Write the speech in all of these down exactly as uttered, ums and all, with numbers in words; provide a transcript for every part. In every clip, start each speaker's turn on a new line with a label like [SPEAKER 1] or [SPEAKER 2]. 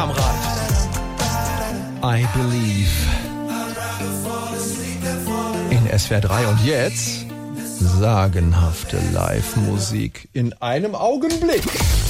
[SPEAKER 1] kam rein. I Believe. In S W R drei und jetzt sagenhafte Live-Musik in einem Augenblick.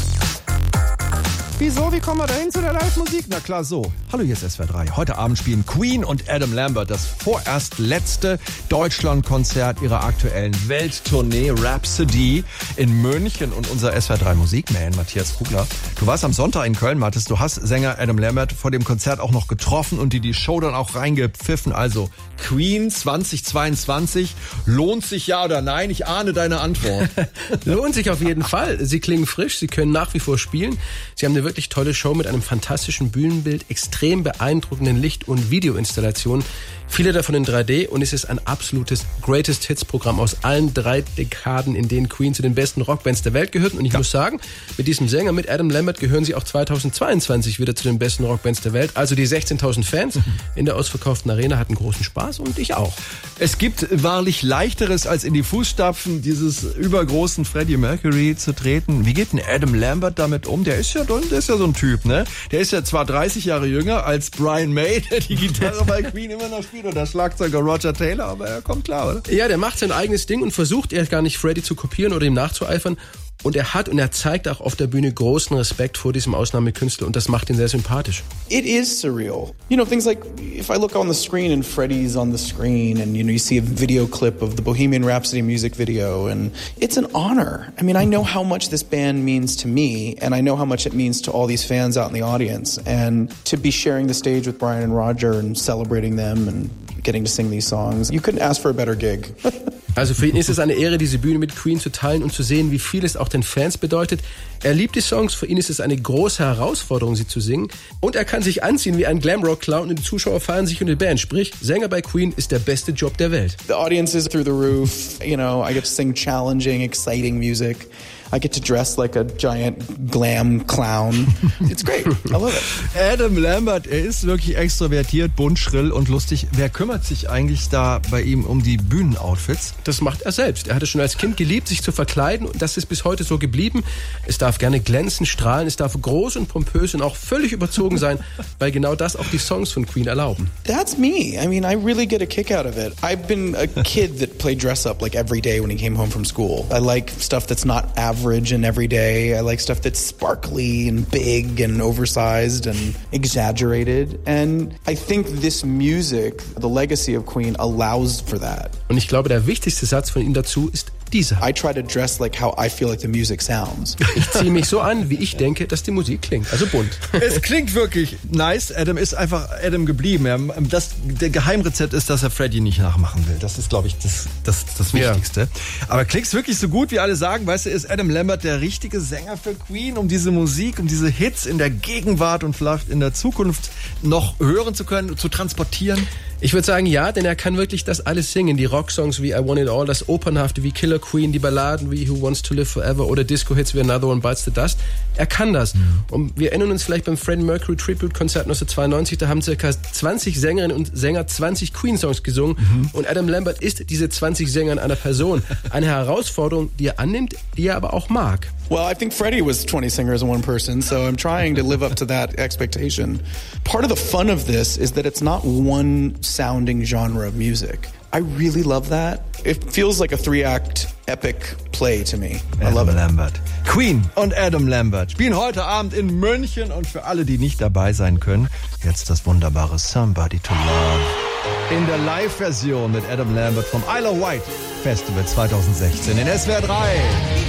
[SPEAKER 1] Wieso? Wie kommen wir dahin zu der Live-Musik? Na klar, so. Hallo, hier ist S W R drei. Heute Abend spielen Queen und Adam Lambert das vorerst letzte Deutschlandkonzert ihrer aktuellen Welttournee Rhapsody in München. Und unser S W R drei Musikman, Matthias Kugler, du warst am Sonntag in Köln, Matthias. Du hast Sänger Adam Lambert vor dem Konzert auch noch getroffen und dir die Show dann auch reingepfiffen. Also Queen zweitausendzweiundzwanzig, lohnt sich ja oder nein? Ich ahne deine Antwort.
[SPEAKER 2] Lohnt sich auf jeden Fall. Sie klingen frisch, sie können nach wie vor spielen. Sie haben eine wirklich tolle Show mit einem fantastischen Bühnenbild, extrem beeindruckenden Licht- und Videoinstallationen, viele davon in drei D, und es ist ein absolutes Greatest Hits Programm aus allen drei Dekaden, in denen Queen zu den besten Rockbands der Welt gehört. Und ich ja. muss sagen, mit diesem Sänger, mit Adam Lambert, gehören sie auch zweitausendzweiundzwanzig wieder zu den besten Rockbands der Welt. Also die sechzehntausend Fans in der ausverkauften Arena hatten großen Spaß und ich auch.
[SPEAKER 1] Es gibt wahrlich Leichteres, als in die Fußstapfen dieses übergroßen Freddie Mercury zu treten. Wie geht denn Adam Lambert damit um? Der ist ja, der ist ja so ein Typ, ne? Der ist ja zwar dreißig Jahre jünger als Brian May, der die Gitarre bei Queen immer noch spielt, oder Schlagzeuger Roger Taylor, aber er kommt klar, oder?
[SPEAKER 2] Ja, der macht sein eigenes Ding und versucht eher gar nicht Freddie zu kopieren oder ihm nachzueifern. Und er hat und er zeigt auch auf der Bühne großen Respekt vor diesem Ausnahmekünstler und das macht ihn sehr sympathisch.
[SPEAKER 3] It is surreal. You know, things like if I look on the screen and Freddie's on the screen and, you know, you see a video clip of the Bohemian Rhapsody music video and it's an honor. I mean, I know how much this band means to me and I know how much it means to all these fans out in the audience. And to be sharing the stage with Brian and Roger and celebrating them and getting to sing these songs, you couldn't ask for a better gig.
[SPEAKER 2] Also für ihn ist es eine Ehre, diese Bühne mit Queen zu teilen und zu sehen, wie viel es auch den Fans bedeutet. Er liebt die Songs, für ihn ist es eine große Herausforderung, sie zu singen. Und er kann sich anziehen wie ein Glamrock-Clown und die Zuschauer feiern sich und die Band. Sprich, Sänger bei Queen ist der beste Job der Welt.
[SPEAKER 3] The audience is through the roof. You know, I get to sing challenging, exciting music. I get to dress like a giant glam clown. It's great. I love it.
[SPEAKER 1] Adam Lambert, er ist wirklich extrovertiert, bunt, schrill und lustig. Wer kümmert sich eigentlich da bei ihm um die Bühnenoutfits?
[SPEAKER 2] Das macht er selbst. Er hatte schon als Kind geliebt, sich zu verkleiden und das ist bis heute so geblieben. Es darf gerne glänzen, strahlen, es darf groß und pompös und auch völlig überzogen sein, weil genau das auch die Songs von Queen erlauben.
[SPEAKER 3] That's me. I mean, I really get a kick out of it. I've been a kid that played dress up like every day when he came home from school. I like stuff that's not average and everyday. I like stuff that's sparkly and big and oversized and exaggerated. And I think this music, the legacy of Queen, allows for that.
[SPEAKER 2] Und ich glaube, der wichtigste Satz von ihm dazu ist dieser.
[SPEAKER 3] I try to dress like how I feel like the music sounds.
[SPEAKER 2] Ich ziehe mich so an, wie ich denke, dass die Musik klingt. Also bunt.
[SPEAKER 1] Es klingt wirklich nice. Adam ist einfach Adam geblieben. Das, der Geheimrezept ist, dass er Freddie nicht nachmachen will. Das ist, glaube ich, das, das, das Wichtigste. Ja. Aber klingt's wirklich so gut, wie alle sagen? Weißt du, ist Adam Lambert der richtige Sänger für Queen, um diese Musik, um diese Hits in der Gegenwart und vielleicht in der Zukunft noch hören zu können, zu transportieren?
[SPEAKER 2] Ich würde sagen, ja, denn er kann wirklich das alles singen. Die Rocksongs wie I Want It All, das Opernhafte wie Killer Queen, die Balladen wie Who Wants to Live Forever oder Disco-Hits wie Another One Bites the Dust. Er kann das. Mhm. Und wir erinnern uns vielleicht beim Freddie Mercury Tribute-Konzert neunzehnhundertzweiundneunzig, da haben circa zwanzig Sängerinnen und Sänger zwanzig Queen-Songs gesungen. Mhm. Und Adam Lambert ist diese zwanzig Sänger in einer Person. Eine Herausforderung, die er annimmt, die er aber auch mag.
[SPEAKER 3] Well, I think Freddie was twenty singers in one person, so I'm trying to live up to that expectation. Part of the fun of this is that it's not one sounding genre of music. I really love that. It feels like a three-act epic play to me. I
[SPEAKER 1] Adam
[SPEAKER 3] love it.
[SPEAKER 1] Lambert. Queen und Adam Lambert spielen heute Abend in München und für alle, die nicht dabei sein können, jetzt das wunderbare Somebody to Love in der Live-Version mit Adam Lambert vom Isle of Wight Festival zweitausendsechzehn in S W R drei.